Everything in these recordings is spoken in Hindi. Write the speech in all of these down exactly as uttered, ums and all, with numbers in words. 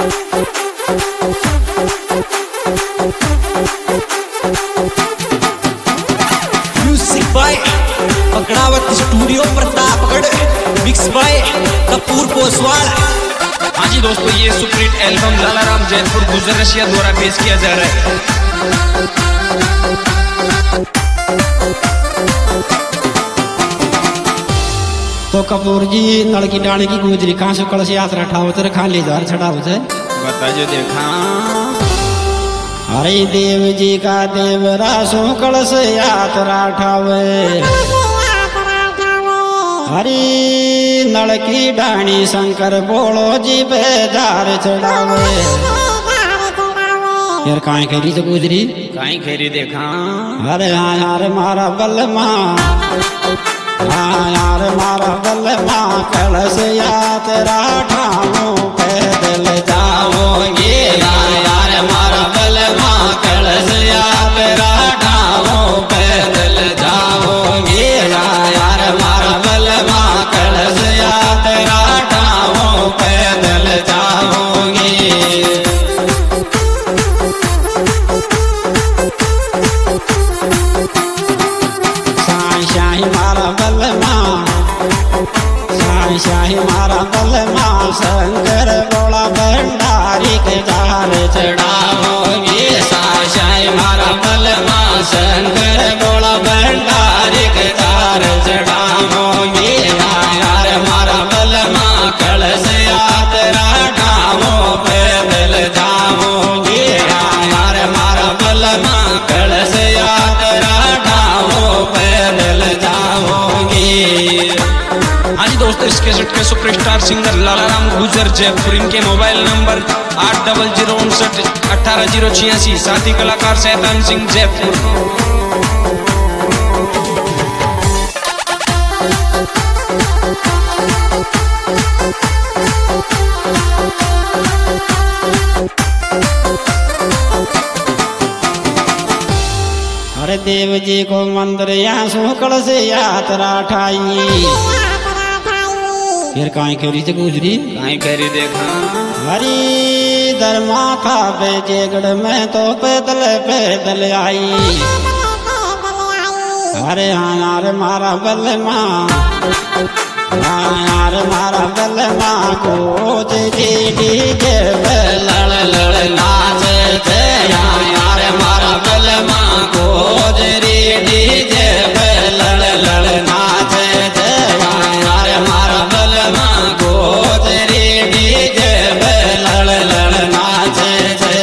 Music by Pakdawat studio Pratapgarh, mix by Kapoor Poswal. हाँ जी दोस्तों, ये सुपरहिट एल्बम लालाराम जयपुर गुजर रशिया द्वारा पेश किया जा रहा है। तो कपूर जी नलकी डाणी की गुजरी कहाँ से कलश यात्रा ठावत खा ले जार छड़ावत है बता जो देखा। अरे देव जी का देवरा सो कलश यात्रा ठावे, हरी नलकी डाणी शंकर बोलो जी बेजार चढ़ावे। यार काहे करी तो गुजरी काहे खेरी देखा। अरे हाँ यार मारा बलमा, हाँ यार मारा बलमा कलश यात्रा ठामो पैदल जाओगे। यार मारा बलमा कलश यात्रा ठामो पैदल जाओगे। यार मारा बलमा कलश यात्रा ठामो पैदल जाओगे। शाही मारा बलमा, शाही शाही मारा बलमा शंकर बोला भंडारी के जार चढ़ाओगे। शाही शाही मारा बलमा शंकर बोला भंडारी के जार चढ़ाओगे। यार मारा बलमा कलश यात्रा ठामो पैदल जाओगे। यार मारा बलमा कलश यात्रा ठामो पैदल जाओगे। हाँ जी दोस्तों, इस कैसेट के सुपरस्टार सिंगर लालाराम गुजर जयपुर, इनके मोबाइल नंबर आठ डबल जीरो उनसठ अठारह जीरो छियासी। साथी कलाकार शैतान सिंह जयपुर। अरे देव जी को मंदिर यहाँ सो कलश यात्रा ठाई, फिर काहे करी तो गुजरी काहे खेरी देखा। हरी दरमा था बेजेगढ़ में तो पैदल पैदल आई। अरे हाँ यार मारा बलमा, हाँ यार मारा बलमा को जी डीजे पे लड़ लड़ नाचे थे। यार मारा बलमा को जी डीजे पे लड़ लड़ नाचे थे। यार मारा बलमा को जी डीजे पे लड़ लड़ नाचे थे।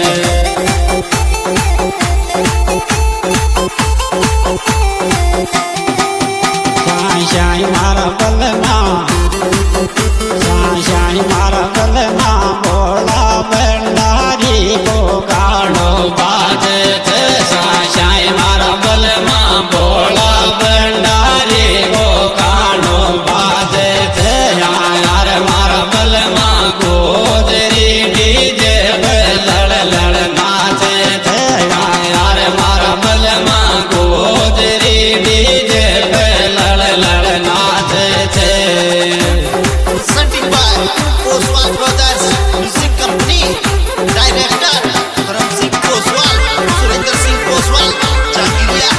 शाही शाही मारा बलमा, शाही शाही मारा बलमा बोला भंडारी को गाड़ो बाजे थे। शाही शाही मारा बलमा बोला भंडारी को गाड़ो बाजे थे। यार मारा बलमा को तेरी डीजे पे लड़ लड़ नाचे थे। यार मारा बलमा को तेरी डीजे पे लड़ लड़ नाचे थे। Presented by Poswal Brothers Music Company. Director Param Singh Poswal, Surinder Singh Poswal, Jangiliya।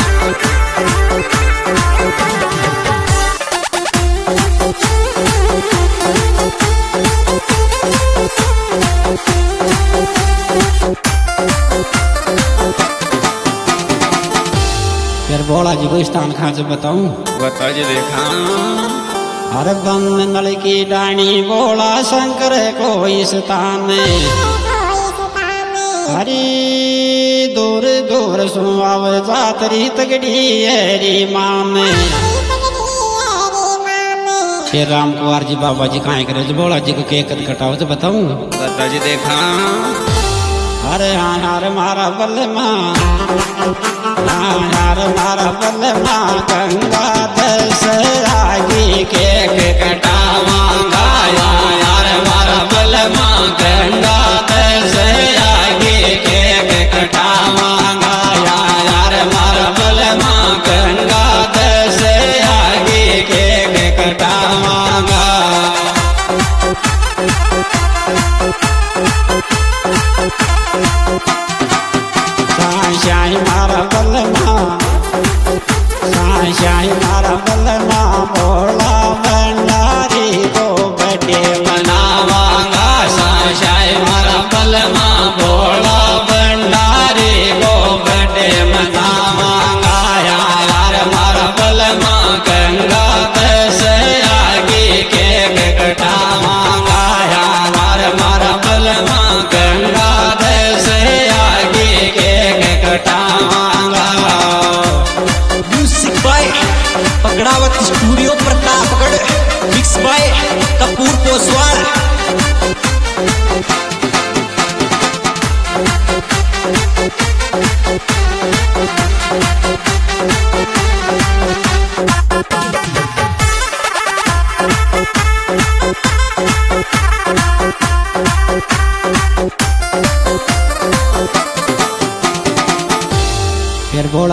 फिर बोला जी को स्थान कहाँ से बताऊं बता जो देखा। अरे बंद नल की डाणी बोला शंकर को स्थान, हरी दूर दूर सुनाव जातरी तगड़ी हरी मान। फिर राम कुमार जी बाबा जी कहाँ करे जो बोला जी को केक कटाओ तो बताऊं बता जो देखा। अरे हाँ यार मारा बलमा, हाँ यार मारा बलमा गंगा दस आगे केक कटावांगा। यार मारा बलमा गंगा दस आगे केक कटावांगा। यार मारा बलमा गंगा दस आगे केक कटावांगा।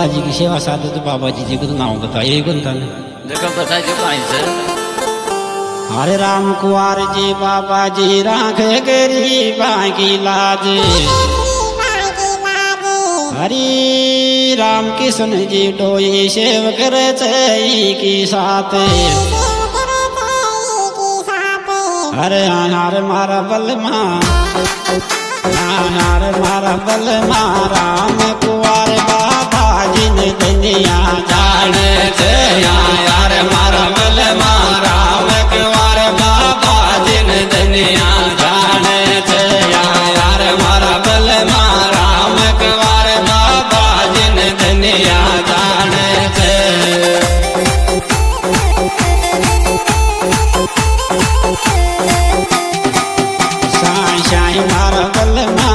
जी की सेवा साधे तो बाबा जी जी को नाम बताइए कौन था देखो बता जो कहीं से हरे राम कुंवर जी बाबा जी राखे गरीबा की लाज हरी राम कृष्ण जी डोई सेव करे की साथ अरे हरे मारा बलमा हरे मारा बलमा राम कुंवर बाबा जी ने दुनिया जाने थे यार मारा बलमा राम कुंवर बाबा जी ने दुनिया जाने थे यार मारा बलमा राम कुंवर बाबा जी ने दुनिया जाने थे शाही मारा बलमा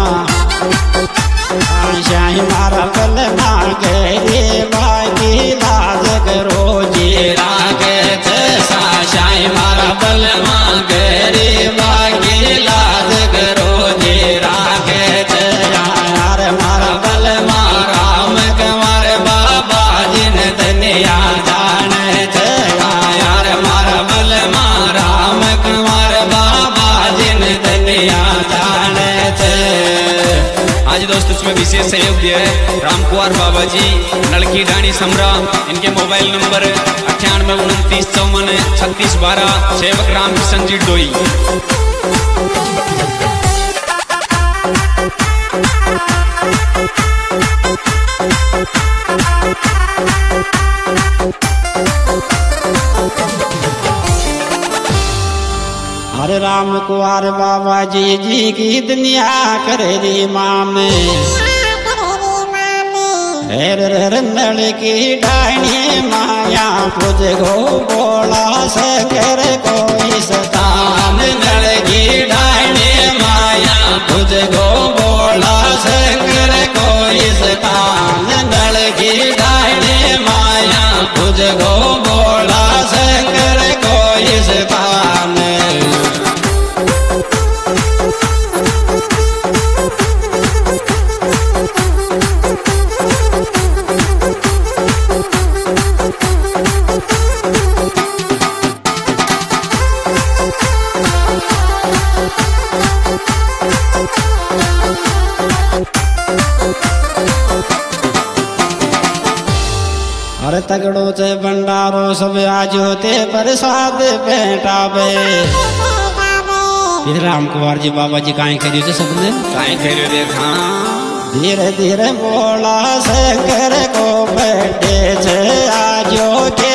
शाही मारा बलमा गए बागी लाज करो जी रागे शाही मारा बलमा गए बागी लाज करो जी रागे यार मारा बलमा राम कुंवर बाबा जी ने दुनिया जाने थे यार मारा बलमा राम कुंवर बाबा जी ने दुनिया जाने थे। आज दोस्त इसमें विशेष सहयोग दिया है राम कुंवर बाबा जी लड़की डाणी समरा। इनके मोबाइल नंबर अट्ठानवे उनतीस चौवन छत्तीस बारह। सेवक राम किशन जी डोई। हरे राम कुंवर बाबा जी जी की दुनिया करे री माम नल की डाणी माया पूज गो बोला शंकर कोई स्थान नल की डाणी माया पूज गो बोला शंकर कोई स्थान नल की डाणी माया पूज गो बोला शंकर कोई स्थान। अरे तगड़ो से भंडारो सब आज होते प्रसाद बेटावे फिर राम कुंवर जी बाबा जी काहे करियो थे सबने काहे करियो देखा धीरे धीरे बोला शंकर को बैठे छे आजो के